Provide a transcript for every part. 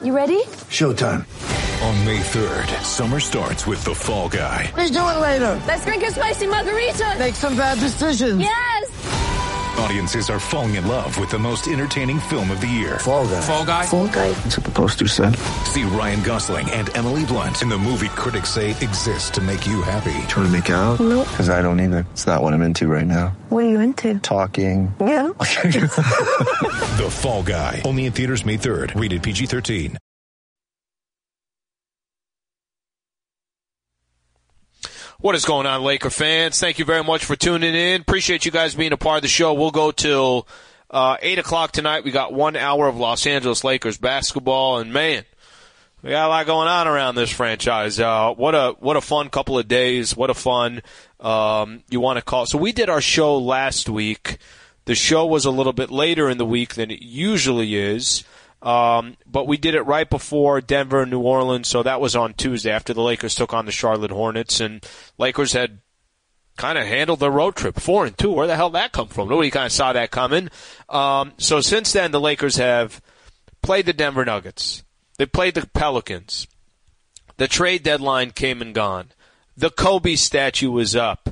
You ready? Showtime. On May 3rd, summer starts with The Fall Guy. Let's do it later. Let's drink a spicy margarita. Make some bad decisions. Yes. Audiences are falling in love with the most entertaining film of the year. Fall Guy. Fall Guy? Fall Guy. That's what the poster said. See Ryan Gosling and Emily Blunt in the movie critics say exists to make you happy. Trying to make it out? Nope. Because I don't either. It's not what I'm into right now. What are you into? Talking. Yeah. The Fall Guy. Only in theaters May 3rd. Rated PG-13. What is going on, Laker fans? Thank you very much for tuning in. Appreciate you guys being a part of the show. We'll go till 8 o'clock tonight. We got 1 hour of Los Angeles Lakers basketball, and man, we got a lot going on around this franchise. What a fun couple of days. What a fun you want to call. So we did our show last week. The show was a little bit later in the week than it usually is. But we did it right before Denver and New Orleans, so that was on Tuesday after the Lakers took on the Charlotte Hornets, and Lakers had kind of handled their road trip 4-2. Where the hell did that come from? Nobody kind of saw that coming. So since then, the Lakers have played the Denver Nuggets. They played the Pelicans. The trade deadline came and gone. The Kobe statue was up.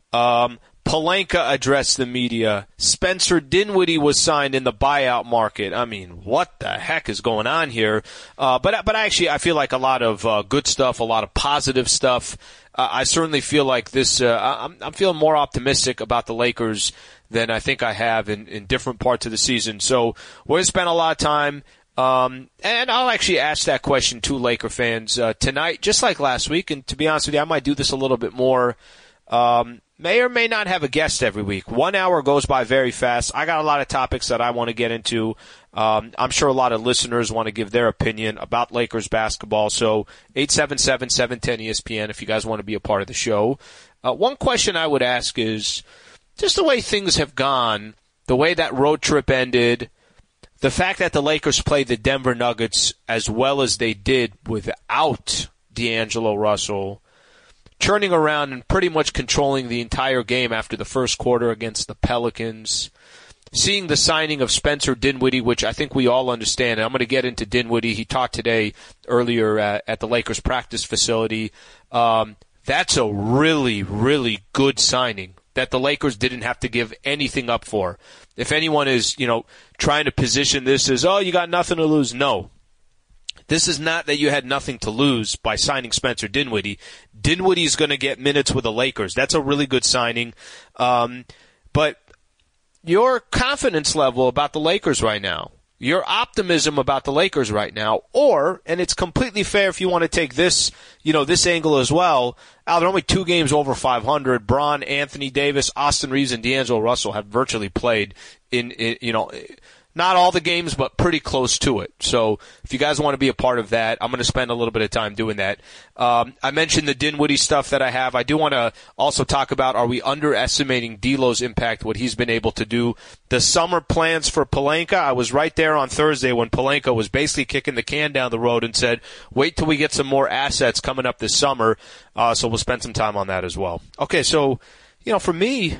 Pelinka addressed the media. Spencer Dinwiddie was signed in the buyout market. I mean, what the heck is going on here? But actually, I feel like a lot of good stuff, a lot of positive stuff. I certainly feel like this. I'm feeling more optimistic about the Lakers than I think I have in different parts of the season. So we're going to spend a lot of time. And I'll actually ask that question to Laker fans tonight, just like last week. And to be honest with you, I might do this a little bit more. May or may not have a guest every week. 1 hour goes by very fast. I got a lot of topics that I want to get into. I'm sure a lot of listeners want to give their opinion about Lakers basketball. So 877-710-ESPN if you guys want to be a part of the show. One question I would ask is just the way things have gone, the way that road trip ended, the fact that the Lakers played the Denver Nuggets as well as they did without D'Angelo Russell, turning around and pretty much controlling the entire game after the first quarter against the Pelicans. Seeing the signing of Spencer Dinwiddie, which I think we all understand. And I'm going to get into Dinwiddie. He talked today earlier at the Lakers practice facility. That's a really, really good signing that the Lakers didn't have to give anything up for. If anyone is, trying to position this as, oh, you got nothing to lose, no. This is not that you had nothing to lose by signing Spencer Dinwiddie. Dinwiddie's going to get minutes with the Lakers. That's a really good signing. But your confidence level about the Lakers right now, your optimism about the Lakers right now, and it's completely fair if you want to take this, this angle as well. They're only 2 games over 500. Bron, Anthony Davis, Austin Reeves, and D'Angelo Russell have virtually played in not all the games, but pretty close to it. So if you guys want to be a part of that, I'm going to spend a little bit of time doing that. I mentioned the Dinwiddie stuff that I have. I do want to also talk about, are we underestimating D'Lo's impact, what he's been able to do? The summer plans for Pelinka, I was right there on Thursday when Pelinka was basically kicking the can down the road and said, wait till we get some more assets coming up this summer. So we'll spend some time on that as well. Okay, so, for me,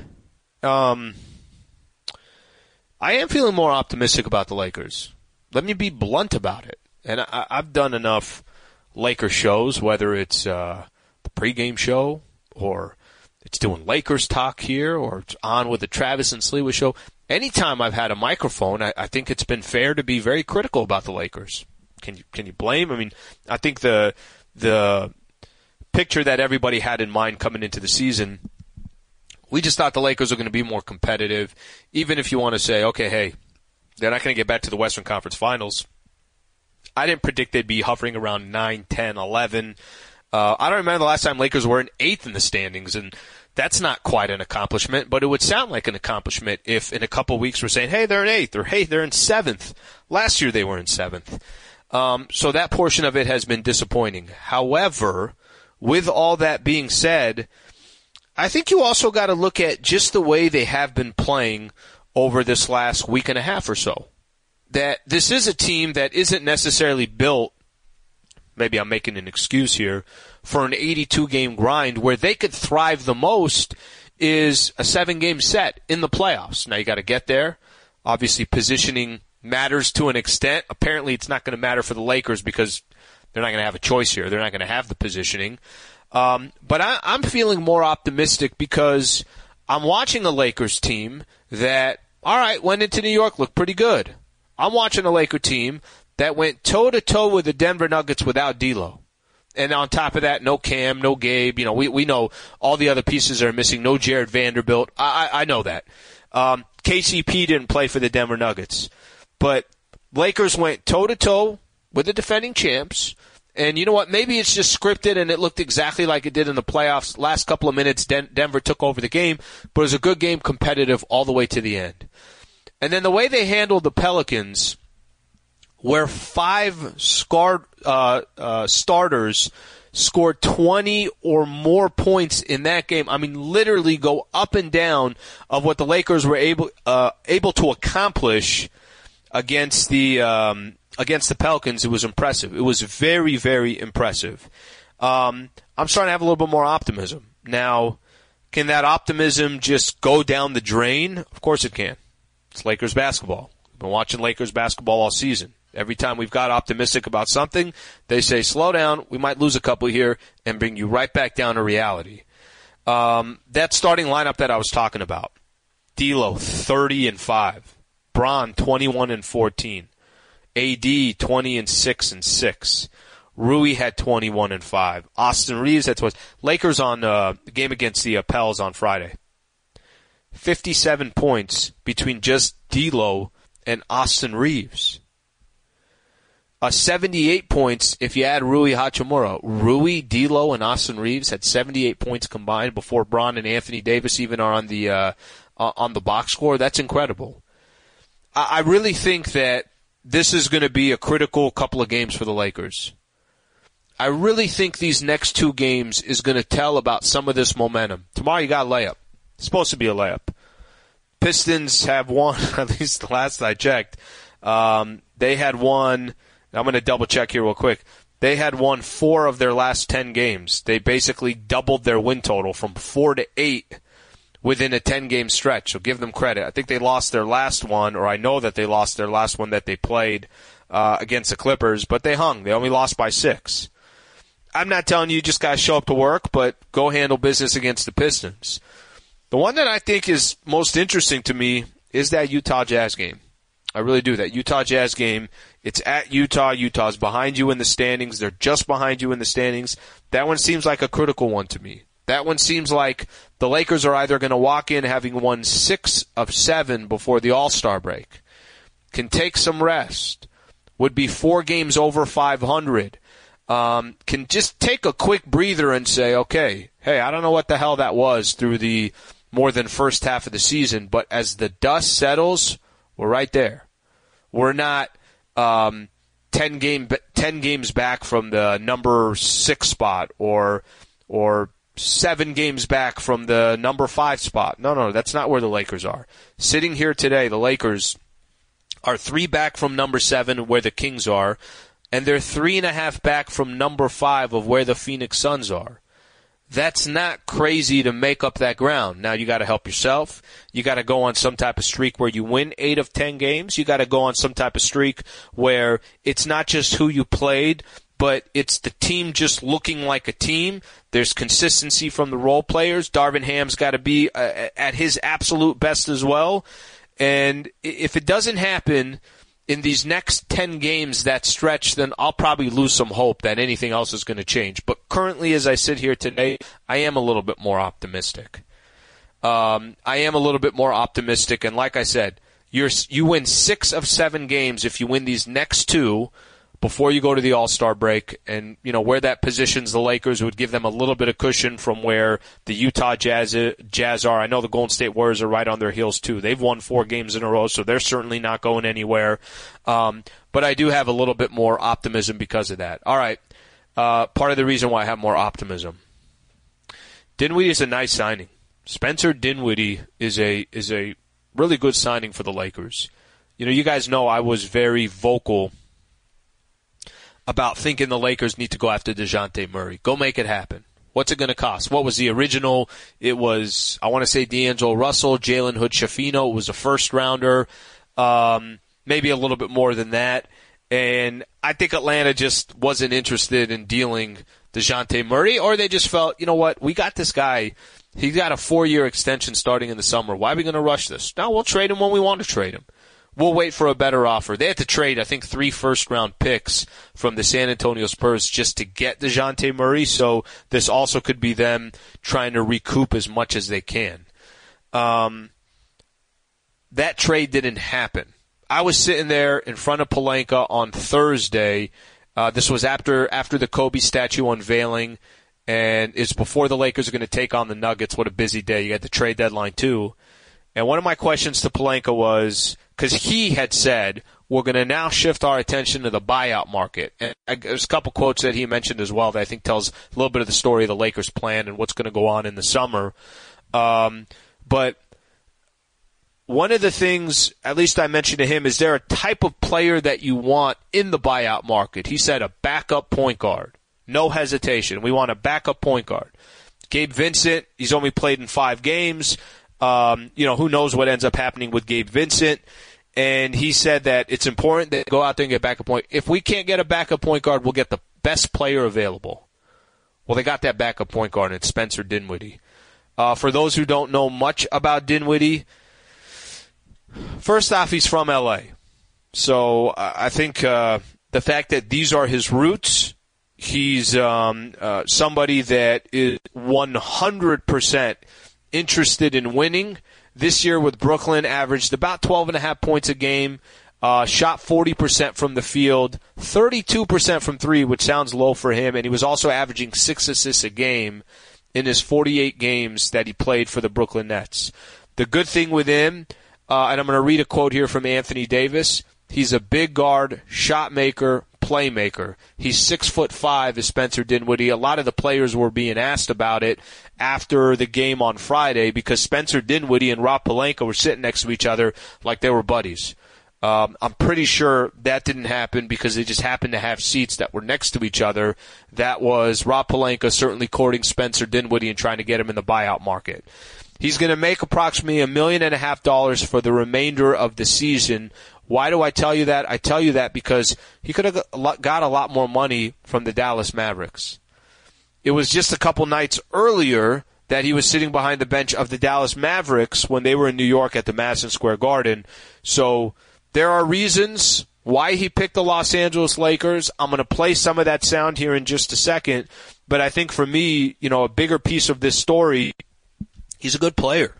I am feeling more optimistic about the Lakers. Let me be blunt about it. And I've done enough Lakers shows, whether it's the pregame show or it's doing Lakers talk here or it's on with the Travis and Sliwa show. Anytime I've had a microphone, I think it's been fair to be very critical about the Lakers. Can you blame? I mean, I think the picture that everybody had in mind coming into the season, we just thought the Lakers are going to be more competitive, even if you want to say, okay, hey, they're not going to get back to the Western Conference Finals. I didn't predict they'd be hovering around 9, 10, 11. I don't remember the last time Lakers were in 8th in the standings, and that's not quite an accomplishment, but it would sound like an accomplishment if in a couple weeks we're saying, hey, they're in 8th, or hey, they're in 7th. Last year they were in 7th. So that portion of it has been disappointing. However, with all that being said, I think you also got to look at just the way they have been playing over this last week and a half or so. That this is a team that isn't necessarily built, maybe I'm making an excuse here, for an 82-game grind. Where they could thrive the most is a 7-game set in the playoffs. Now you got to get there. Obviously positioning matters to an extent. Apparently it's not going to matter for the Lakers because they're not going to have a choice here. They're not going to have the positioning. But I'm feeling more optimistic because I'm watching a Lakers team that, all right, went into New York, looked pretty good. I'm watching a Laker team that went toe-to-toe with the Denver Nuggets without D'Lo. And on top of that, no Cam, no Gabe. You know, we know all the other pieces are missing. No Jared Vanderbilt. I know that. KCP didn't play for the Denver Nuggets. But Lakers went toe-to-toe with the defending champs. And you know what? Maybe it's just scripted and it looked exactly like it did in the playoffs. Last couple of minutes, Denver took over the game. But it was a good game, competitive all the way to the end. And then the way they handled the Pelicans, where 5 starters scored 20 or more points in that game. I mean, literally go up and down of what the Lakers were able to accomplish against the Pelicans. It was impressive. It was very, very impressive. I'm starting to have a little bit more optimism. Now, can that optimism just go down the drain? Of course it can. It's Lakers basketball. I've been watching Lakers basketball all season. Every time we've got optimistic about something, they say, slow down, we might lose a couple here, and bring you right back down to reality. That starting lineup that I was talking about, D'Lo, 30-5. Bron, 21-14. AD, 20-6. Rui had 21-5. Austin Reeves had 20. Lakers on the game against the Pels on Friday. 57 points between just D'Lo and Austin Reeves. 78 points if you add Rui Hachimura. Rui, D'Lo, and Austin Reeves had 78 points combined before Bron and Anthony Davis even are on the box score. That's incredible. I really think that this is going to be a critical couple of games for the Lakers. I really think these next 2 games is going to tell about some of this momentum. Tomorrow you got a layup. It's supposed to be a layup. Pistons have won, at least the last I checked. They had won, I'm going to double check here real quick. They had won 4 of their last 10 games. They basically doubled their win total from 4 to 8 within a 10-game stretch. So give them credit. I think they lost their last one, or I know that they lost their last one that they played against the Clippers, but they hung. They only lost by 6. I'm not telling you just got to show up to work, but go handle business against the Pistons. The one that I think is most interesting to me is that Utah Jazz game. I really do. That Utah Jazz game, it's at Utah. Utah's behind you in the standings. They're just behind you in the standings. That one seems like a critical one to me. That one seems like the Lakers are either going to walk in having won 6 of 7 before the All-Star break, can take some rest, would be 4 games over 500, can just take a quick breather and say, okay, hey, I don't know what the hell that was through the more than first half of the season, but as the dust settles, we're right there. We're not 10 games back from the number 6 spot or 7 games back from the number 5 spot. No, that's not where the Lakers are. Sitting here today, the Lakers are 3 back from number 7 where the Kings are, and they're 3.5 back from number 5 of where the Phoenix Suns are. That's not crazy to make up that ground. Now, you got to help yourself. You got to go on some type of streak where you win 8 of 10 games. You got to go on some type of streak where it's not just who you played, but it's the team just looking like a team. There's consistency from the role players. Darvin Ham's got to be at his absolute best as well. And if it doesn't happen in these next 10 games, that stretch, then I'll probably lose some hope that anything else is going to change. But currently, as I sit here today, I am a little bit more optimistic. And like I said, you win 6 of 7 games if you win these next 2 before you go to the All-Star break. And, where that positions the Lakers would give them a little bit of cushion from where the Utah Jazz are. I know the Golden State Warriors are right on their heels, too. They've won 4 games in a row, so they're certainly not going anywhere. But I do have a little bit more optimism because of that. All right. Part of the reason why I have more optimism. Dinwiddie is a nice signing. Spencer Dinwiddie is a really good signing for the Lakers. You guys know I was very vocal about thinking the Lakers need to go after DeJounte Murray. Go make it happen. What's it going to cost? What was the original? It was, I want to say D'Angelo Russell, Jalen Hood-Schifino. It was a first-rounder. maybe a little bit more than that. And I think Atlanta just wasn't interested in dealing DeJounte Murray, or they just felt, you know what, we got this guy. He's got a 4-year extension starting in the summer. Why are we going to rush this? No, we'll trade him when we want to trade him. We'll wait for a better offer. They had to trade, I think, 3 first-round picks from the San Antonio Spurs just to get DeJounte Murray, so this also could be them trying to recoup as much as they can. That trade didn't happen. I was sitting there in front of Pelinka on Thursday. This was after the Kobe statue unveiling, and it's before the Lakers are going to take on the Nuggets. What a busy day. You got the trade deadline, too. And one of my questions to Pelinka was, because he had said, we're going to now shift our attention to the buyout market. And there's a couple quotes that he mentioned as well that I think tells a little bit of the story of the Lakers' plan and what's going to go on in the summer. But one of the things, at least I mentioned to him, is there a type of player that you want in the buyout market? He said a backup point guard. No hesitation. We want a backup point guard. Gabe Vincent, he's only played in 5 games. Who knows what ends up happening with Gabe Vincent. And he said that it's important that go out there and get backup point. If we can't get a backup point guard, we'll get the best player available. Well, they got that backup point guard, and it's Spencer Dinwiddie. For those who don't know much about Dinwiddie, first off, he's from L.A. So I think the fact that these are his roots, he's somebody that is 100% interested in winning. This year with Brooklyn, averaged about 12.5 points a game, shot 40% from the field, 32% from 3, which sounds low for him, and he was also averaging 6 assists a game in his 48 games that he played for the Brooklyn Nets. The good thing with him, and I'm going to read a quote here from Anthony Davis, he's a big guard, shot maker, playmaker. He's 6'5" is Spencer Dinwiddie. A lot of the players were being asked about it after the game on Friday because Spencer Dinwiddie and Rob Pelinka were sitting next to each other like they were buddies. I'm pretty sure that didn't happen because they just happened to have seats that were next to each other. That was Rob Pelinka certainly courting Spencer Dinwiddie and trying to get him in the buyout market. He's going to make approximately $1.5 million for the remainder of the season. Why do I tell you that? I tell you that because he could have got a lot more money from the Dallas Mavericks. It was just a couple nights earlier that he was sitting behind the bench of the Dallas Mavericks when they were in New York at the Madison Square Garden. So there are reasons why he picked the Los Angeles Lakers. I'm going to play some of that sound here in just a second. But I think for me, a bigger piece of this story, he's a good player.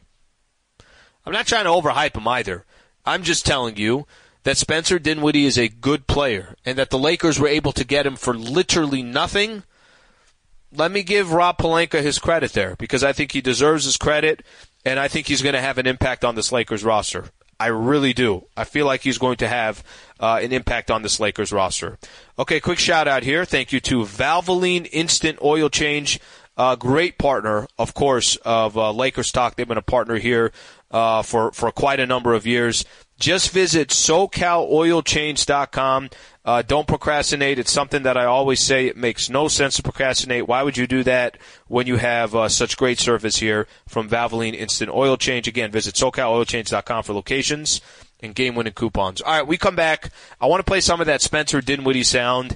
I'm not trying to overhype him either. I'm just telling you that Spencer Dinwiddie is a good player and that the Lakers were able to get him for literally nothing. Let me give Rob Pelinka his credit there because I think he deserves his credit, and I think he's going to have an impact on this Lakers roster. I really do. I feel like he's going to have an impact on this Lakers roster. Okay, quick shout-out here. Thank you to Valvoline Instant Oil Change. Great partner, of course, of Lakers Talk. They've been a partner here for quite a number of years. Just visit SoCalOilChange.com. Don't procrastinate. It's something that I always say. It makes no sense to procrastinate. Why would you do that when you have such great service here from Valvoline Instant Oil Change? Again, visit SoCalOilChange.com for locations and game-winning coupons. All right, we come back. I want to play some of that Spencer Dinwiddie sound.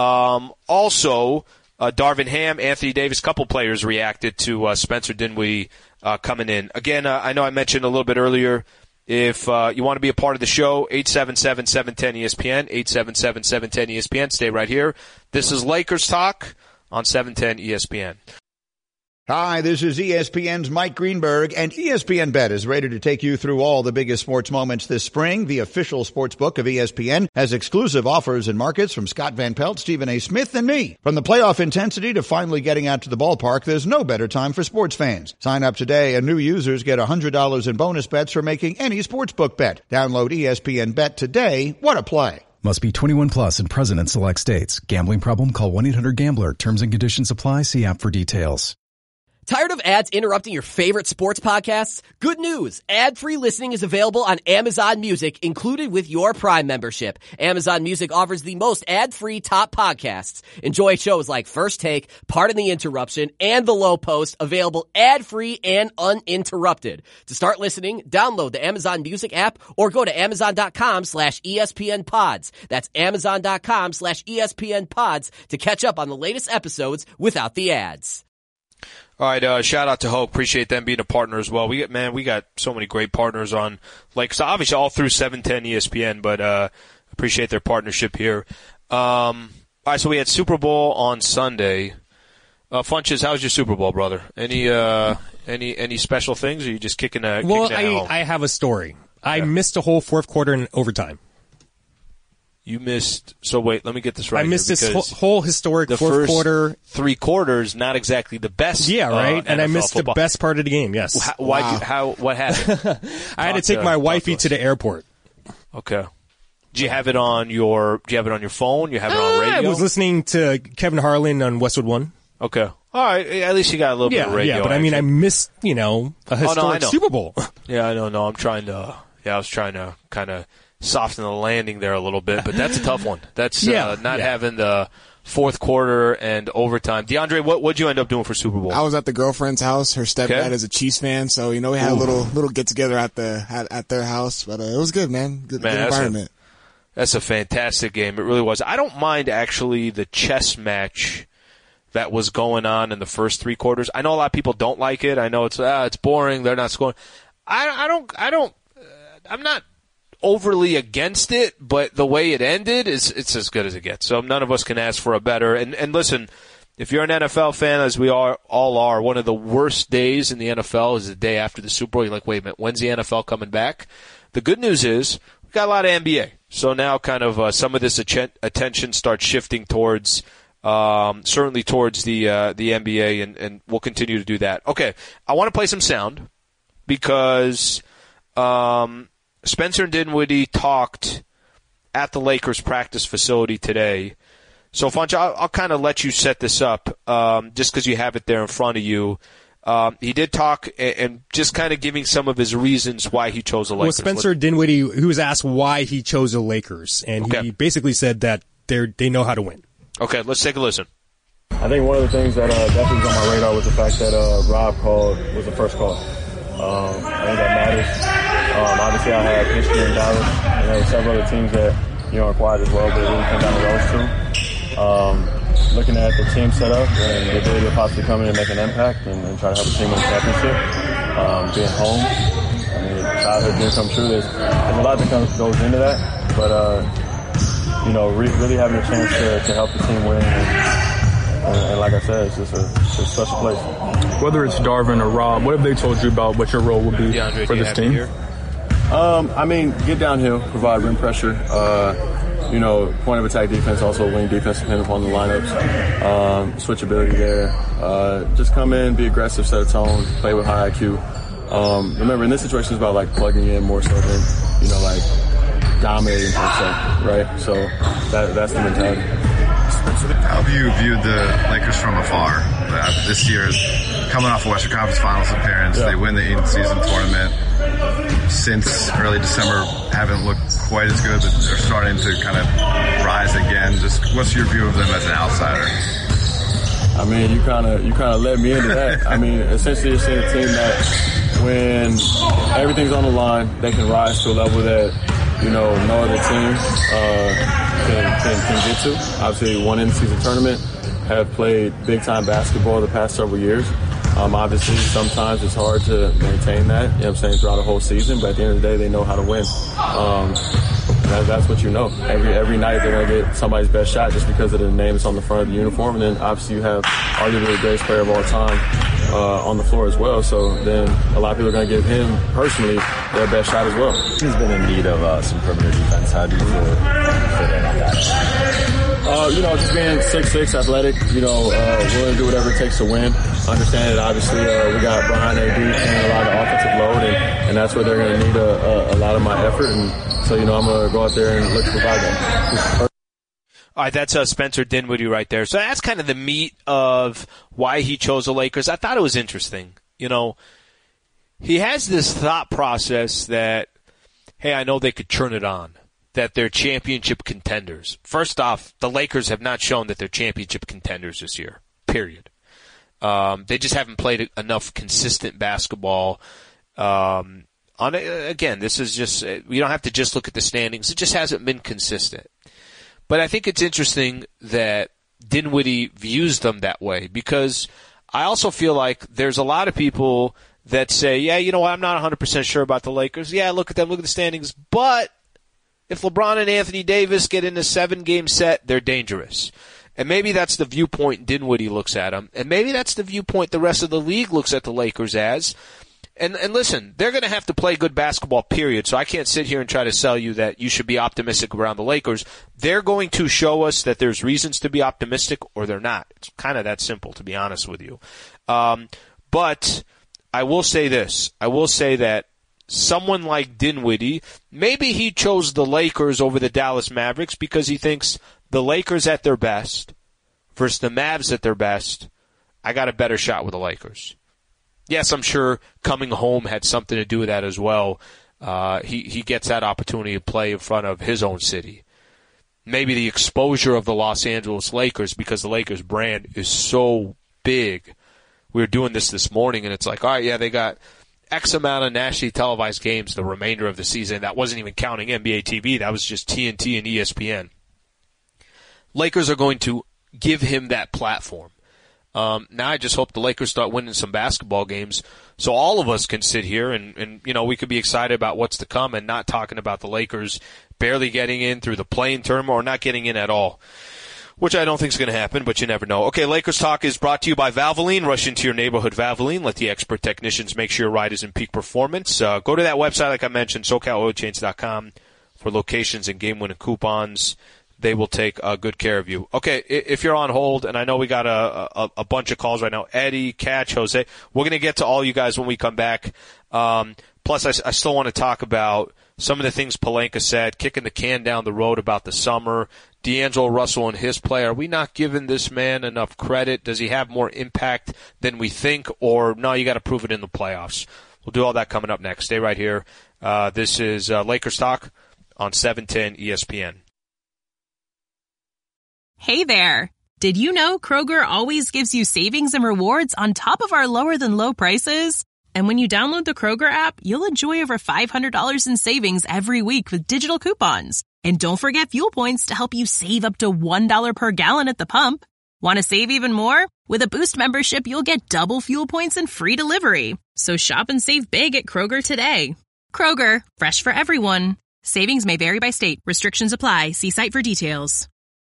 Also, Darvin Ham, Anthony Davis, couple players reacted to Spencer Dinwiddie coming in. Again, I know I mentioned a little bit earlier, if you want to be a part of the show, 877-710-ESPN, 877-710-ESPN. Stay right here. This is Lakers Talk on 710 ESPN. Hi, this is ESPN's Mike Greenberg, and ESPN Bet is ready to take you through all the biggest sports moments this spring. The official sports book of ESPN has exclusive offers and markets from Scott Van Pelt, Stephen A. Smith, and me. From the playoff intensity to finally getting out to the ballpark, there's no better time for sports fans. Sign up today, and new users get $100 in bonus bets for making any sportsbook bet. Download ESPN Bet today. What a play. Must be 21 plus and present in select states. Gambling problem? Call 1-800-GAMBLER. Terms and conditions apply. See app for details. Tired of ads interrupting your favorite sports podcasts? Good news! Ad-free listening is available on Amazon Music, included with your Prime membership. Amazon Music offers the most ad-free top podcasts. Enjoy shows like First Take, Pardon the Interruption, and The Low Post, available ad-free and uninterrupted. To start listening, download the Amazon Music app or go to Amazon.com/ESPN Pods. That's Amazon.com/ESPN Pods to catch up on the latest episodes without the ads. All right, shout out to Hope. Appreciate them being a partner as well. We got so many great partners on, like, so obviously all through 710 ESPN, but appreciate their partnership here. All right, so we had Super Bowl on Sunday. Funches, how was your Super Bowl, brother? Any special things, or are you just kicking that home? I have a story. I missed a whole fourth quarter in overtime. You missed. So wait, let me get this right. I missed this whole historic fourth quarter. 3 quarters, not exactly the best. Yeah, right. And I missed football. the best part of the game. Yes. What happened? I had to take my wifey to the airport. Okay. Do you have it on your phone? You have it on radio? I was listening to Kevin Harlan on Westwood One. Okay. All right. At least you got a little bit of radio. Yeah, but action. I missed, a historic Super Bowl. Yeah, I know. No, I was trying to kind of soften the landing there a little bit, but that's a tough one. That's having the fourth quarter and overtime. DeAndre, what'd you end up doing for Super Bowl? I was at the girlfriend's house. Her stepdad is a Chiefs fan, so we had a little get together at their house. But it was good, man. Good environment. That's a fantastic game. It really was. I don't mind actually the chess match that was going on in the first 3 quarters. I know a lot of people don't like it. I know it's boring. They're not scoring. I'm not overly against it, but the way it ended it's as good as it gets. So none of us can ask for a better. And listen, if you're an NFL fan, as we all are, one of the worst days in the NFL is the day after the Super Bowl. You're like, wait a minute, when's the NFL coming back? The good news is we've got a lot of NBA. So now kind of some of this attention starts shifting towards certainly towards the NBA, and we'll continue to do that. Okay, I want to play some sound because Spencer Dinwiddie talked at the Lakers practice facility today. So, Funch, I'll kind of let you set this up just because you have it there in front of you. He did talk and just kind of giving some of his reasons why he chose the Lakers. Well, Spencer Dinwiddie, who was asked why he chose the Lakers, and he basically said that they know how to win. Okay, let's take a listen. I think one of the things that definitely was on my radar was the fact that Rob was the first call. I think that matters. Obviously, I had history in Dallas, and there were several other teams that acquired as well, but it really came down to those two. Looking at the team setup and the ability to possibly come in and make an impact and try to help the team win a championship, being home, childhood dream come true. There's a lot that goes into that, but really having a chance to help the team win. And like I said, it's just a special place. Whether it's Darvin or Rob, what have they told you about what your role will be for this team? Get downhill, provide rim pressure. Point of attack defense, also wing defense, depending upon the lineups. Switchability there. Just come in, be aggressive, set a tone, play with high IQ. Remember, in this situation, it's about plugging in more so than dominating per se, right? So that's the mentality. How have you viewed the Lakers from afar? This year, coming off a Western Conference Finals appearance, they win the in-season tournament. Since early December, haven't looked quite as good, but they're starting to kind of rise again. Just what's your view of them as an outsider? You kind of led me into that. Essentially, you're seeing a team that when everything's on the line, they can rise to a level that no other team can get to. Obviously, won in the season tournament, have played big time basketball the past several years. Obviously, sometimes it's hard to maintain that, throughout a whole season, but at the end of the day, they know how to win. That's what Every night they're going to get somebody's best shot just because of the name that's on the front of the uniform, and then obviously you have arguably the greatest player of all time on the floor as well, so then a lot of people are going to give him, personally, their best shot as well. He's been in need of some perimeter defense. How do you feel fit in on that? Just being 6'6", athletic, willing to do whatever it takes to win. Understand that obviously we got Brian AD and a lot of offensive load, and that's where they're going to need a lot of my effort. And so, I'm going to go out there and look to provide that. All right, that's Spencer Dinwiddie right there. So that's kind of the meat of why he chose the Lakers. I thought it was interesting. You know, he has this thought process that, hey, I know they could turn it on, that they're championship contenders. First off, the Lakers have not shown that they're championship contenders this year, period. They just haven't played enough consistent basketball. Again, this is just, you don't have to just look at the standings. It just hasn't been consistent. But I think it's interesting that Dinwiddie views them that way, because I also feel like there's a lot of people that say, yeah, you know what, I'm not 100% sure about the Lakers. Yeah, look at them, look at the standings. But if LeBron and Anthony Davis get in a 7-game set, they're dangerous. And maybe that's the viewpoint Dinwiddie looks at them. And maybe that's the viewpoint the rest of the league looks at the Lakers as. And listen, they're going to have to play good basketball, period. So I can't sit here and try to sell you that you should be optimistic around the Lakers. They're going to show us that there's reasons to be optimistic or they're not. It's kind of that simple, to be honest with you. But I will say this. I will say that someone like Dinwiddie, maybe he chose the Lakers over the Dallas Mavericks because he thinks the Lakers at their best versus the Mavs at their best, I got a better shot with the Lakers. Yes, I'm sure coming home had something to do with that as well. He gets that opportunity to play in front of his own city. Maybe the exposure of the Los Angeles Lakers, because the Lakers brand is so big. We were doing this morning, and it's like, all right, yeah, they got X amount of nationally televised games the remainder of the season. That wasn't even counting NBA TV. That was just TNT and ESPN. Lakers are going to give him that platform. Now I just hope the Lakers start winning some basketball games so all of us can sit here and you know, we could be excited about what's to come and not talking about the Lakers barely getting in through the play-in tournament or not getting in at all, which I don't think is going to happen, but you never know. Okay, Lakers Talk is brought to you by Valvoline. Rush into your neighborhood Valvoline. Let the expert technicians make sure your ride is in peak performance. Go to that website, like I mentioned, SoCalOilChange.com, for locations and game-winning coupons. They will take good care of you. Okay, if you're on hold, and I know we got a bunch of calls right now, Eddie, Catch, Jose, we're going to get to all you guys when we come back. Plus, I still want to talk about some of the things Pelinka said, kicking the can down the road about the summer, D'Angelo Russell and his play. Are we not giving this man enough credit? Does he have more impact than we think? Or, no, you got to prove it in the playoffs. We'll do all that coming up next. Stay right here. This is Lakers Talk on 710 ESPN. Hey there! Did you know Kroger always gives you savings and rewards on top of our lower-than-low prices? And when you download the Kroger app, you'll enjoy over $500 in savings every week with digital coupons. And don't forget fuel points to help you save up to $1 per gallon at the pump. Want to save even more? With a Boost membership, you'll get double fuel points and free delivery. So shop and save big at Kroger today. Kroger, fresh for everyone. Savings may vary by state. Restrictions apply. See site for details.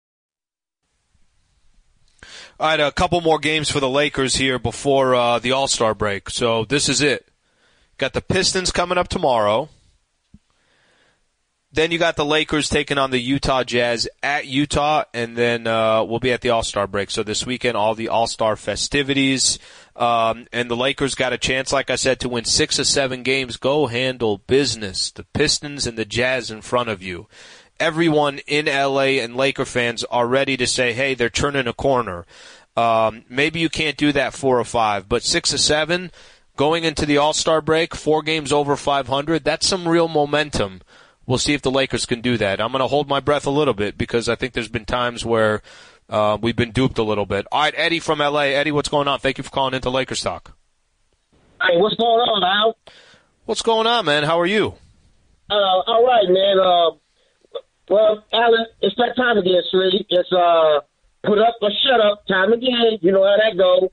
All right, a couple more games for the Lakers here before the All-Star break. So this is it. Got the Pistons coming up tomorrow. Then you got the Lakers taking on the Utah Jazz at Utah, and then we'll be at the All-Star break. So this weekend, all the All-Star festivities. And the Lakers got a chance, like I said, to win 6 of 7 games. Go handle business. The Pistons and the Jazz in front of you. Everyone in LA and Laker fans are ready to say, hey, they're turning a corner. Maybe you can't do that 4 or 5, but 6 or 7 going into the All-Star break, 4 games over 500, that's some real momentum. We'll see if the Lakers can do that. I'm going to hold my breath a little bit because I think there's been times where we've been duped a little bit. All right, Eddie from LA. Eddie, what's going on? Thank you for calling into Lakers Talk. Hey, what's going on, Al? What's going on, man? How are you? All right, man. Well, Alan, it's that time again, Slee. It's put up or shut up time again. You know how that go.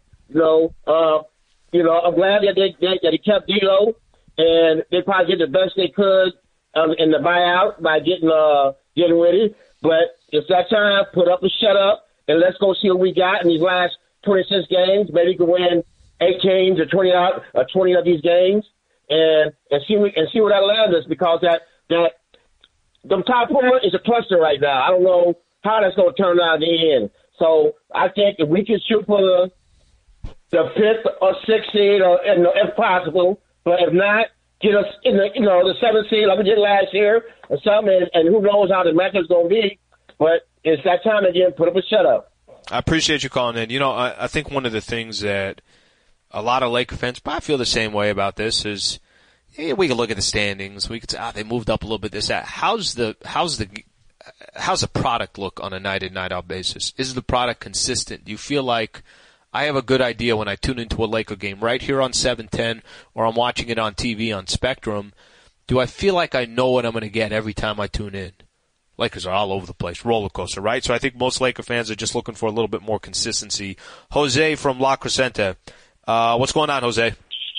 I'm glad that they kept D'Lo, and they probably did the best they could in the buyout by getting with it. But it's that time. Put up or shut up, and let's go see what we got in these last 26 games. Maybe we can win 18 or 20 of these games, and see where that lands us, because that. The top 4 is a cluster right now. I don't know how that's going to turn out in the end. So I think if we can shoot for the 5th or 6th seed, or if possible, but if not, get us in the 7th seed like we did last year or something. And who knows how the matchup's going to be? But it's that time again. Put up a shutout. I appreciate you calling in. You know, I think one of the things that a lot of Laker fans probably feel the same way about this is, yeah, we can look at the standings. We could say, they moved up a little bit. This, that. How's the product look on a night in, night out basis? Is the product consistent? Do you feel like I have a good idea when I tune into a Laker game right here on 710, or I'm watching it on TV on Spectrum? Do I feel like I know what I'm going to get every time I tune in? Lakers are all over the place, roller coaster, right? So I think most Laker fans are just looking for a little bit more consistency. Jose from La Crescenta. What's going on, Jose?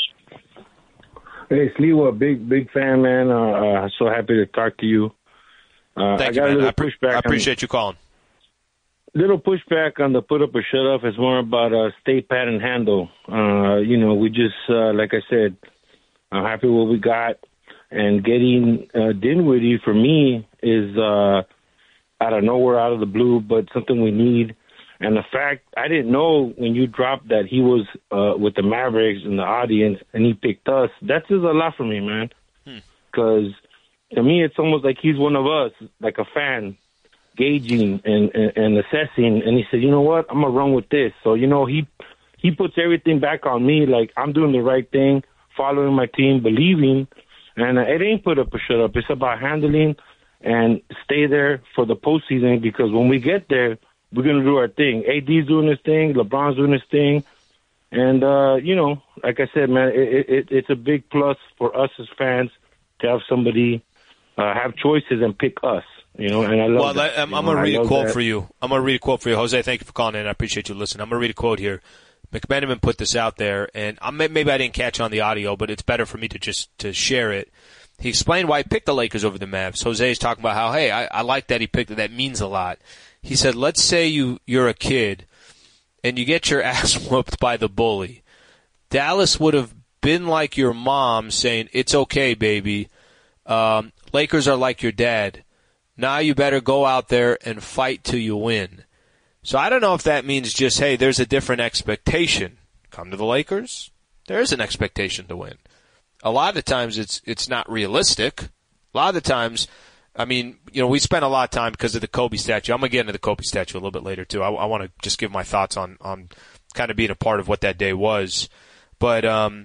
Hey, Sliwa, big fan, man. So happy to talk to you. Thank you, man. I appreciate you calling. Little pushback on the put up or shut up is more about stay pat and handle. We just, like I said, I'm happy with what we got. And getting Dinwiddie, for me, is out of nowhere, out of the blue, but something we need. And the fact, I didn't know when you dropped that he was with the Mavericks in the audience and he picked us. That says a lot for me, man. Because to me, it's almost like he's one of us, like a fan, gauging and assessing. And he said, you know what, I'm going to run with this. So, he puts everything back on me, like I'm doing the right thing, following my team, believing. And it ain't put up or shut up. It's about handling and stay there for the postseason, because when we get there, we're going to do our thing. AD's doing his thing. LeBron's doing his thing. And, like I said, man, it's a big plus for us as fans to have somebody have choices and pick us, And I love that. I'm going to read a quote for you. Jose, thank you for calling in. I appreciate you listening. I'm going to read a quote here. McMenamin put this out there, and maybe I didn't catch on the audio, but it's better for me to share it. He explained why he picked the Lakers over the Mavs. Jose is talking about how, hey, I like that he picked it. That means a lot. He said, let's say you're a kid and you get your ass whooped by the bully. Dallas would have been like your mom saying, it's okay, baby. Lakers are like your dad. Now you better go out there and fight till you win. So I don't know if that means just, hey, there's a different expectation. Come to the Lakers, there is an expectation to win. A lot of the times it's not realistic. A lot of the times, we spent a lot of time because of the Kobe statue. I'm going to get into the Kobe statue a little bit later, too. I want to just give my thoughts on kind of being a part of what that day was. But,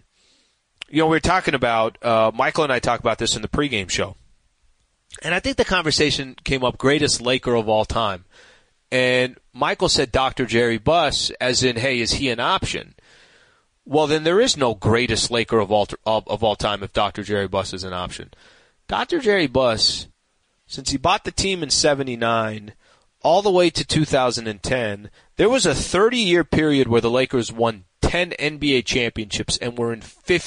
we were talking about, Michael and I talked about this in the pregame show. And I think the conversation came up, greatest Laker of all time. And Michael said Dr. Jerry Buss, as in, hey, is he an option? Well, then there is no greatest Laker of all time if Dr. Jerry Buss is an option. Dr. Jerry Buss, since he bought the team in 79 all the way to 2010, there was a 30-year period where the Lakers won 10 NBA championships and were in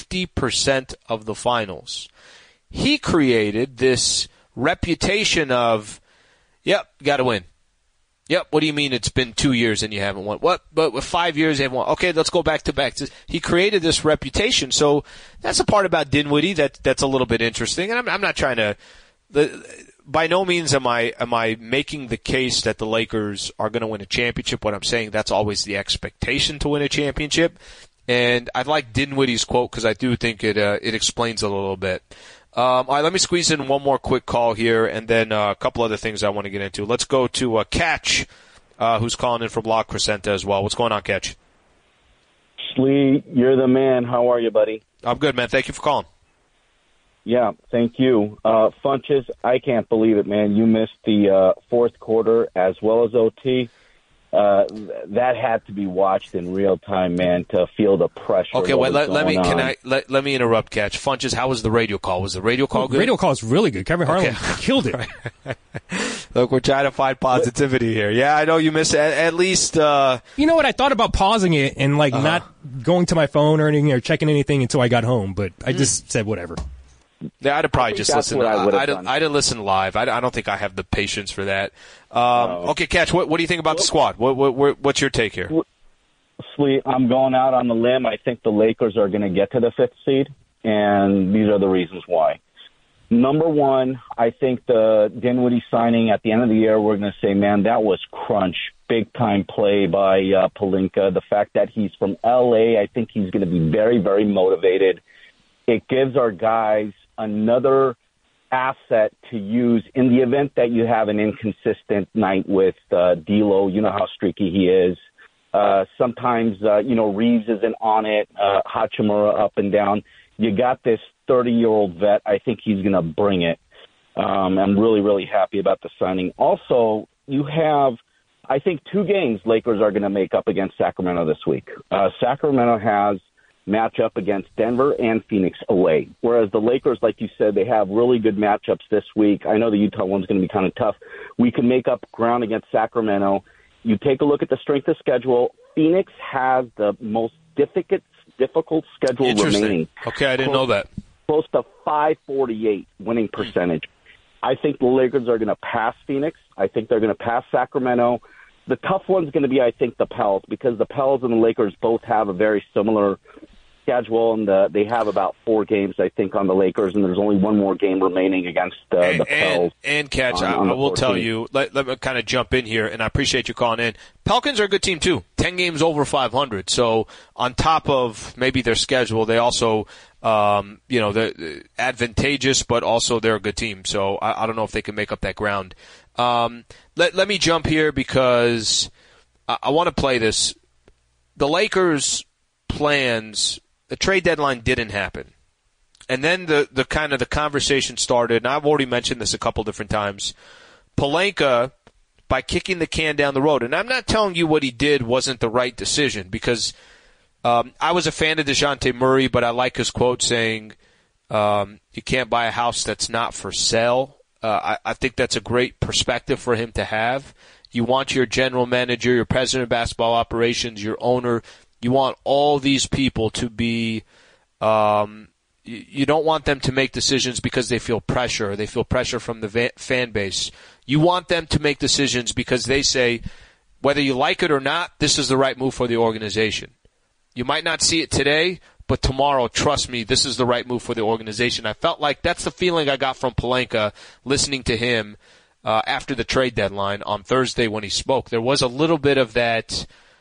50% of the finals. He created this reputation of, yep, got to win. Yep, what do you mean it's been 2 years and you haven't won? What? But with 5 years they haven't won. Okay, let's go back to back. He created this reputation. So that's a part about Dinwiddie that's a little bit interesting. And I'm not trying to by no means am I making the case that the Lakers are going to win a championship. What I'm saying, that's always the expectation to win a championship. And I like Dinwiddie's quote because I do think it explains a little bit. All right, let me squeeze in one more quick call here, and then a couple other things I want to get into. Let's go to Catch, who's calling in from La Crescenta as well. What's going on, Catch? Slee, you're the man. How are you, buddy? I'm good, man. Thank you for calling. Yeah, thank you. Funches, I can't believe it, man. You missed the fourth quarter as well as OT. That had to be watched in real time, man, to feel the pressure. Okay, wait, let me interrupt, Catch. Funches, how was the radio call? Was the radio call good? The radio call is really good. Kevin Harlan killed it. Look, we're trying to find positivity here. Yeah, I know you missed at least. You know what? I thought about pausing it and not going to my phone or anything or checking anything until I got home, but I just said whatever. Yeah, I'd have probably just listened. I'd have listened live. I don't think I have the patience for that. Okay, Catch, what do you think about the squad? What's your take here? Sweet, I'm going out on the limb. I think the Lakers are going to get to the 5th seed, and these are the reasons why. Number one, I think the Dinwiddie signing at the end of the year, we're going to say, man, that was crunch. Big-time play by Pelinka. The fact that he's from L.A., I think he's going to be very, very motivated. It gives our guys another asset to use in the event that you have an inconsistent night with D'Lo. You know how streaky he is. Sometimes, Reeves isn't on it, Hachimura up and down. You got this 30-year-old vet. I think he's going to bring it. I'm really, really happy about the signing. Also, you have, I think, 2 games Lakers are going to make up against Sacramento this week. Sacramento has matchup against Denver and Phoenix away, whereas the Lakers, like you said, they have really good matchups this week. I know the Utah one's going to be kind of tough. We can make up ground against Sacramento. You take a look at the strength of schedule. Phoenix has the most difficult schedule remaining. Okay, I didn't know that. Close to 548 winning percentage. I think the Lakers are going to pass Phoenix. I think they're going to pass Sacramento. The tough one's going to be, I think, the Pels, because the Pels and the Lakers both have a very similar schedule, and they have about 4 games, I think, on the Lakers, and there's only one more game remaining against the Pels. And Catch, I will tell you, let me kind of jump in here, and I appreciate you calling in. Pelicans are a good team, too. 10 games over 500. So on top of maybe their schedule, they also, they're advantageous, but also they're a good team. So I don't know if they can make up that ground. Let me jump here because I want to play this. The Lakers' plans, the trade deadline didn't happen. And then the kind of the conversation started, and I've already mentioned this a couple different times. Pelinka, by kicking the can down the road, and I'm not telling you what he did wasn't the right decision, because I was a fan of DeJounte Murray, but I like his quote saying, you can't buy a house that's not for sale. I think that's a great perspective for him to have. You want your general manager, your president of basketball operations, your owner, you want all these people to be you don't want them to make decisions because they feel pressure. They feel pressure from the fan base. You want them to make decisions because they say, whether you like it or not, this is the right move for the organization. You might not see it today, but tomorrow, trust me, this is the right move for the organization. I felt like that's the feeling I got from Pelinka listening to him after the trade deadline on Thursday when he spoke. There was a little bit of that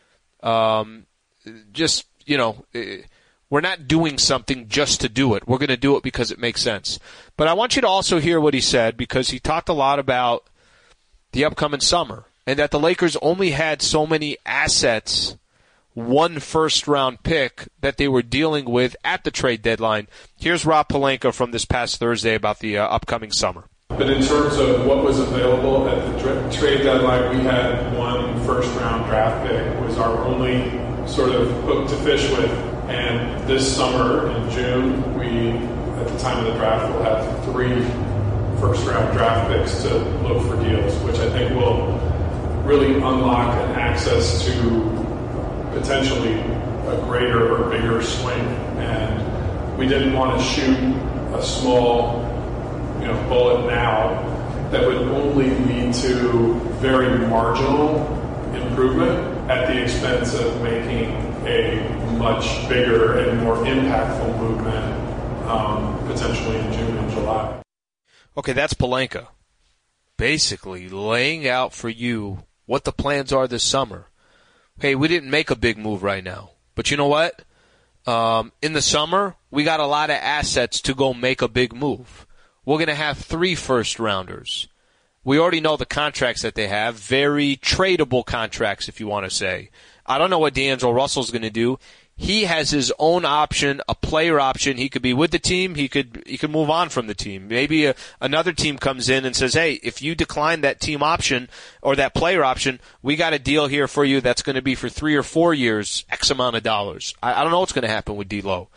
we're not doing something just to do it. We're going to do it because it makes sense. But I want you to also hear what he said, because he talked a lot about the upcoming summer and that the Lakers only had so many assets, 1 first-round pick that they were dealing with at the trade deadline. Here's Rob Pelinka from this past Thursday about the upcoming summer. But in terms of what was available at the trade deadline, we had 1 first-round draft pick. It was our only sort of hook to fish with. And this summer, in June, we, at the time of the draft, will have 3 first-round draft picks to look for deals, which I think will really unlock an access to potentially a greater or bigger swing. And we didn't want to shoot a small, bullet now that would only lead to very marginal improvement at the expense of making a much bigger and more impactful movement potentially in June and July. Okay, that's Pelinka basically laying out for you what the plans are this summer. Hey, we didn't make a big move right now, but you know what? In the summer, we got a lot of assets to go make a big move. We're going to have 3 first-rounders. We already know the contracts that they have, very tradable contracts, if you want to say. I don't know what D'Angelo Russell's going to do. He has his own option, a player option. He could be with the team. He could move on from the team. Maybe another team comes in and says, hey, if you decline that team option or that player option, we got a deal here for you that's going to be for 3 or 4 years, X amount of dollars. I don't know what's going to happen with D'Lo.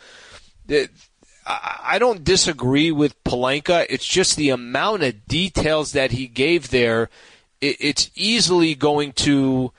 I don't disagree with Pelinka. It's just the amount of details that he gave there. It's easily going to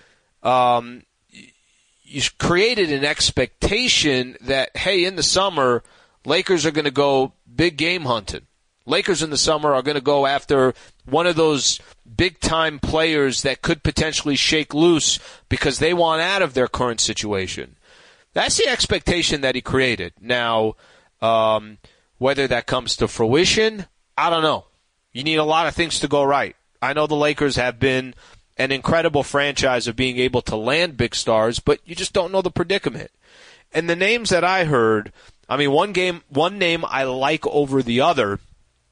you created an expectation that, hey, in the summer, Lakers are going to go big game hunting. Lakers in the summer are going to go after one of those big-time players that could potentially shake loose because they want out of their current situation. That's the expectation that he created. Now, whether that comes to fruition, I don't know. You need a lot of things to go right. I know the Lakers have been an incredible franchise of being able to land big stars, but you just don't know the predicament. And the names that I heard, I mean, one name I like over the other,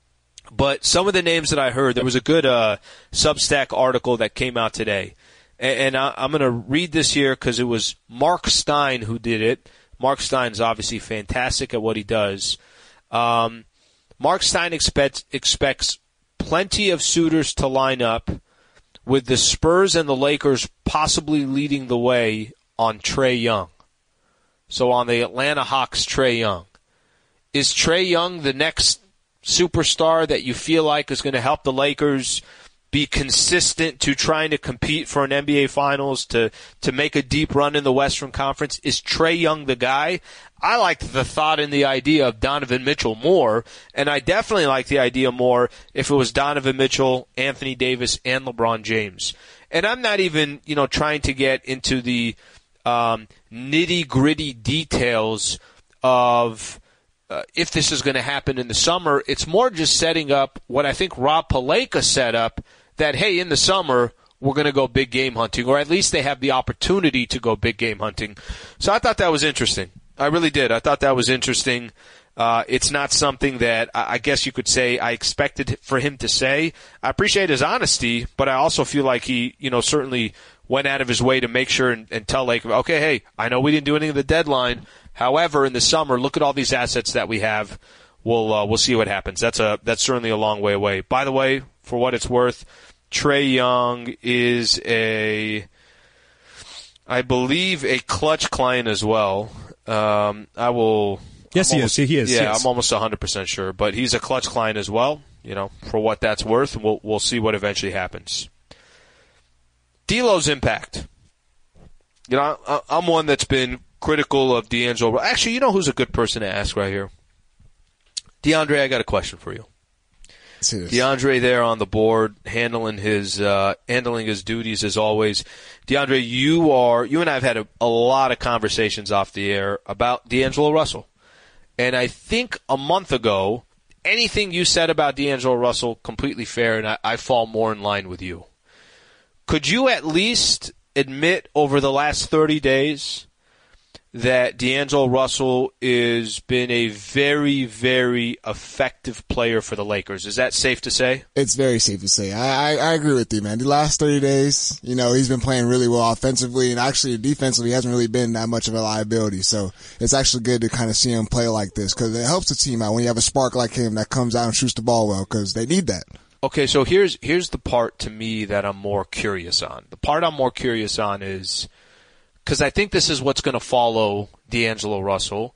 But some of the names that I heard, there was a good Substack article that came out today. And I'm going to read this here because it was Mark Stein who did it. Mark Stein's obviously fantastic at what he does. Mark Stein expects plenty of suitors to line up, with the Spurs and the Lakers possibly leading the way on Trae Young. So on the Atlanta Hawks, Trae Young. Is Trae Young the next superstar that you feel like is going to help the Lakers be consistent to trying to compete for an NBA Finals, to make a deep run in the Western Conference? Is Trae Young the guy? I liked the thought and the idea of Donovan Mitchell more, and I definitely like the idea more if it was Donovan Mitchell, Anthony Davis, and LeBron James. And I'm not even, trying to get into the nitty-gritty details of if this is going to happen in the summer. It's more just setting up what I think Rob Pelinka set up, that, hey, in the summer, we're going to go big game hunting, or at least they have the opportunity to go big game hunting. So I thought that was interesting. I really did. I thought that was interesting. It's not something that I guess you could say I expected for him to say. I appreciate his honesty, but I also feel like he, certainly went out of his way to make sure and tell Lakers, okay, hey, I know we didn't do anything at the deadline. However, in the summer, look at all these assets that we have. We'll see what happens. That's certainly a long way away. By the way, for what it's worth, Trae Young is I believe a Clutch client as well. I will. Yes, he is. He is. Yeah, yes. I'm almost 100% sure, but he's a Clutch client as well. For what that's worth, we'll see what eventually happens. D'Lo's impact. I'm one that's been critical of D'Angelo. Actually, who's a good person to ask right here? DeAndre, I got a question for you. DeAndre there on the board, handling his duties as always. DeAndre, you and I have had a lot of conversations off the air about D'Angelo Russell. And I think a month ago, anything you said about D'Angelo Russell, completely fair, and I fall more in line with you. Could you at least admit over the last 30 days that D'Angelo Russell has been a very, very effective player for the Lakers? Is that safe to say? It's very safe to say. I agree with you, man. The last 30 days, he's been playing really well offensively, and actually defensively he hasn't really been that much of a liability. So it's actually good to kind of see him play like this, because it helps the team out when you have a spark like him that comes out and shoots the ball well, because they need that. Okay, so here's the part to me that I'm more curious on. The part I'm more curious on is, because I think this is what's going to follow D'Angelo Russell.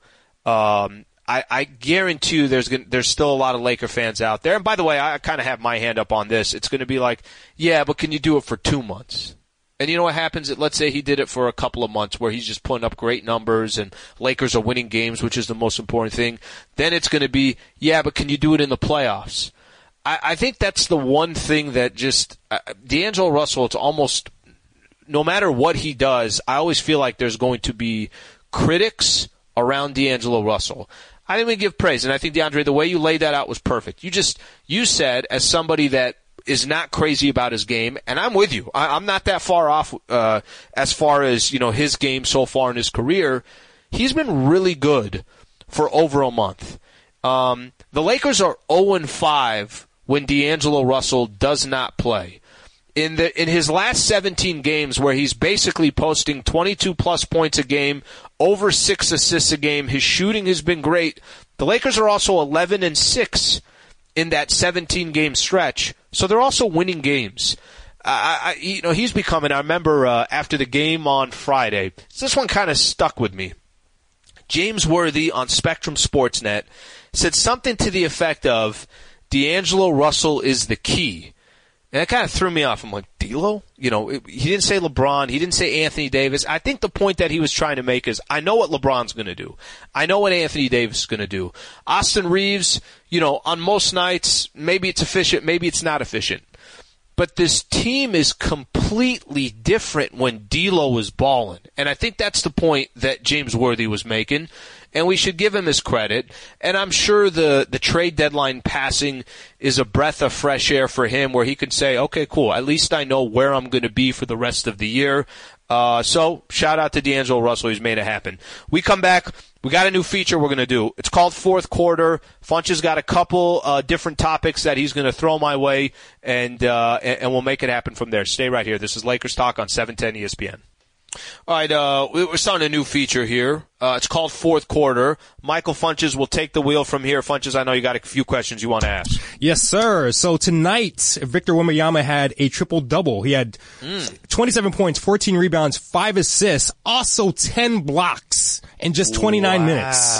I guarantee you there's still a lot of Laker fans out there. And by the way, I kind of have my hand up on this. It's going to be like, yeah, but can you do it for 2 months? And you know what happens? Let's say he did it for a couple of months where he's just putting up great numbers and Lakers are winning games, which is the most important thing. Then it's going to be, yeah, but can you do it in the playoffs? I think that's the one thing that just D'Angelo Russell, it's almost, no matter what he does, I always feel like there's going to be critics around D'Angelo Russell. I didn't even give praise, and I think, DeAndre, the way you laid that out was perfect. You said, as somebody that is not crazy about his game, and I'm with you. I'm not that far off as far as his game so far in his career. He's been really good for over a month. The Lakers are 0-5 when D'Angelo Russell does not play. In his last 17 games, where he's basically posting 22-plus points a game, over 6 assists a game, his shooting has been great. The Lakers are also 11-6 in that 17-game stretch, so they're also winning games. He's becoming. I remember after the game on Friday, this one kind of stuck with me. James Worthy on Spectrum Sportsnet said something to the effect of, D'Angelo Russell is the key. And that kind of threw me off. I'm like, D'Lo? He didn't say LeBron. He didn't say Anthony Davis. I think the point that he was trying to make is, I know what LeBron's going to do. I know what Anthony Davis is going to do. Austin Reeves, on most nights, maybe it's efficient, maybe it's not efficient. But this team is completely different when D'Lo is balling. And I think that's the point that James Worthy was making. And we should give him his credit. And I'm sure the trade deadline passing is a breath of fresh air for him, where he can say, okay, cool, at least I know where I'm going to be for the rest of the year. So shout out to D'Angelo Russell. He's made it happen. We come back. We got a new feature we're going to do. It's called Fourth Quarter. Funch has got a couple different topics that he's going to throw my way, and we'll make it happen from there. Stay right here. This is Lakers Talk on 710 ESPN. All right, we're starting a new feature here. It's called Fourth Quarter. Michael Funches will take the wheel from here. Funches, I know you got a few questions you want to ask. Yes, sir. So tonight, Victor Wembanyama had a triple-double. He had 27 points, 14 rebounds, 5 assists, also 10 blocks in just 29 minutes.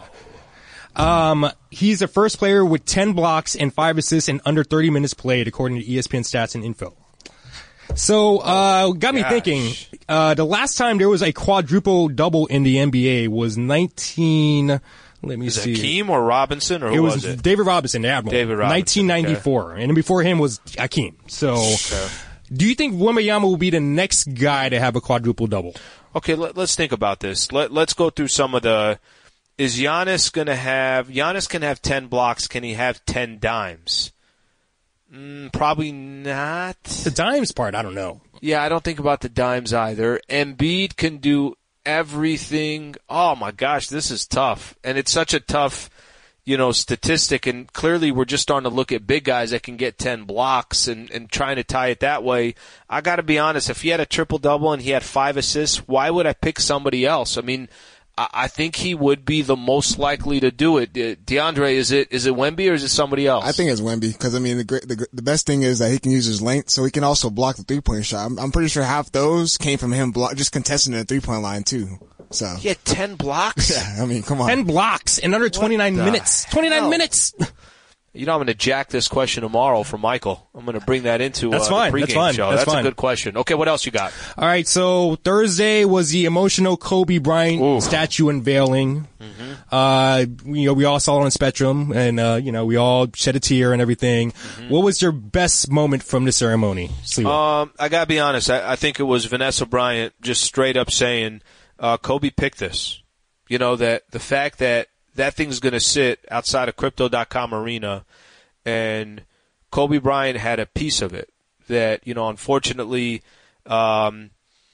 He's the first player with 10 blocks and 5 assists in under 30 minutes played, according to ESPN Stats and Info. So, got me thinking, the last time there was a quadruple double in the NBA was let me see. Hakeem or Robinson, or who was it? David Robinson, the Admiral. David Robinson. 1994. Okay. And before him was Hakeem. So, do you think Wembanyama will be the next guy to have a quadruple double? Okay, let's think about this. Let's go through some of is Giannis can have 10 blocks. Can he have 10 dimes? Probably not. The dimes part, I don't know. Yeah, I don't think about the dimes either. Embiid can do everything. Oh my gosh, this is tough. And it's such a tough, statistic. And clearly we're just starting to look at big guys that can get 10 blocks and trying to tie it that way. I gotta be honest, if he had a triple-double and he had 5 assists, why would I pick somebody else? I mean, I think he would be the most likely to do it. DeAndre, is it Wemby or is it somebody else? I think it's Wemby because the best thing is that he can use his length, so he can also block the 3-point shot. I'm pretty sure half those came from him just contesting the 3-point line too. So he had 10 blocks. Yeah, I mean, come on, 10 blocks in under 29 minutes. 29 minutes. I'm going to jack this question tomorrow for Michael. I'm going to bring that into the pregame show. That's a good question. Okay, what else you got? All right, so Thursday was the emotional Kobe Bryant statue unveiling. Mm-hmm. We all saw it on Spectrum, and we all shed a tear and everything. Mm-hmm. What was your best moment from the ceremony? I got to be honest. I think it was Vanessa Bryant just straight up saying, Kobe picked this. That the fact that thing's going to sit outside of Crypto.com arena, and Kobe Bryant had a piece of it that, unfortunately, the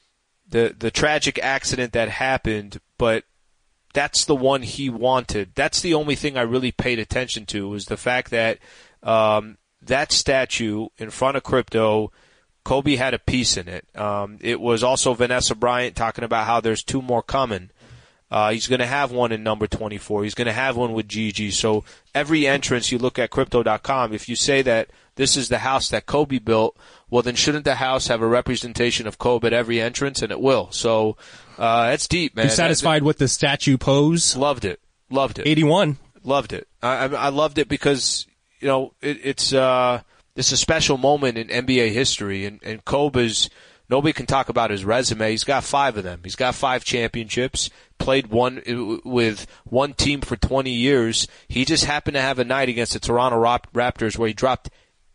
tragic accident that happened, but that's the one he wanted. That's the only thing I really paid attention to, was the fact that that statue in front of Crypto, Kobe had a piece in it. It was also Vanessa Bryant talking about how there's 2 more coming. He's going to have one in number 24. He's going to have one with Gigi. So every entrance you look at Crypto.com, if you say that this is the house that Kobe built, well, then shouldn't the house have a representation of Kobe at every entrance? And it will. So that's deep, man. You satisfied with the statue pose? Loved it. 81. Loved it. I loved it because, it's a special moment in NBA history. And Kobe's, nobody can talk about his resume. He's got 5 of them. He's got 5 championships, played with one team for 20 years. He just happened to have a night against the Toronto Raptors where he dropped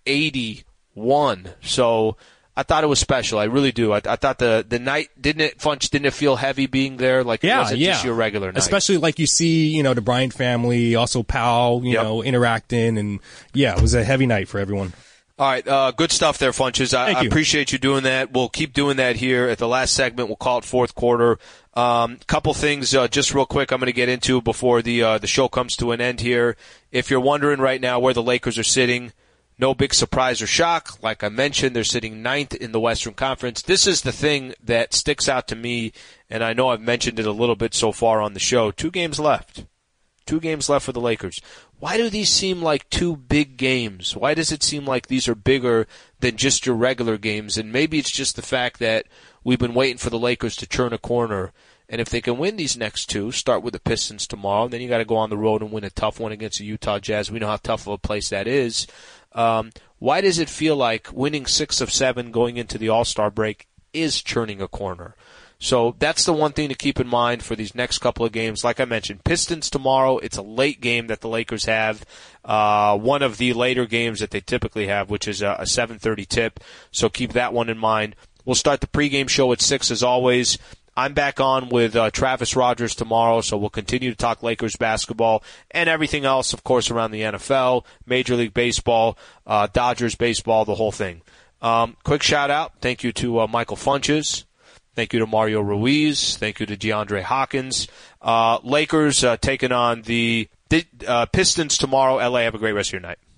81. So I thought it was special. I really do. I thought the night, didn't it feel heavy being there? Like it wasn't just your regular night. Especially like you see, the Bryant family, also Powell, interacting. And yeah, it was a heavy night for everyone. All right, good stuff there, Funches. I appreciate you doing that. We'll keep doing that here at the last segment. We'll call it Fourth Quarter. Couple things just real quick I'm going to get into before the show comes to an end here. If you're wondering right now where the Lakers are sitting, no big surprise or shock. Like I mentioned, they're sitting 9th in the Western Conference. This is the thing that sticks out to me, and I know I've mentioned it a little bit so far on the show. 2 games left. 2 games left for the Lakers. Why do these seem like 2 big games? Why does it seem like these are bigger than just your regular games? And maybe it's just the fact that we've been waiting for the Lakers to turn a corner. And if they can win these next 2, start with the Pistons tomorrow, then you got to go on the road and win a tough one against the Utah Jazz. We know how tough of a place that is. Why does it feel like winning 6 of 7 going into the All-Star break is turning a corner? So that's the one thing to keep in mind for these next couple of games. Like I mentioned, Pistons tomorrow. It's a late game that the Lakers have. One of the later games that they typically have, which is a 7:30 tip. So keep that one in mind. We'll start the pregame show at 6 as always. I'm back on with Travis Rogers tomorrow, so we'll continue to talk Lakers basketball and everything else, of course, around the NFL, Major League Baseball, Dodgers baseball, the whole thing. Quick shout-out. Thank you to Michael Funches. Thank you to Mario Ruiz. Thank you to DeAndre Hopkins. Lakers taking on the Pistons tomorrow. LA, have a great rest of your night.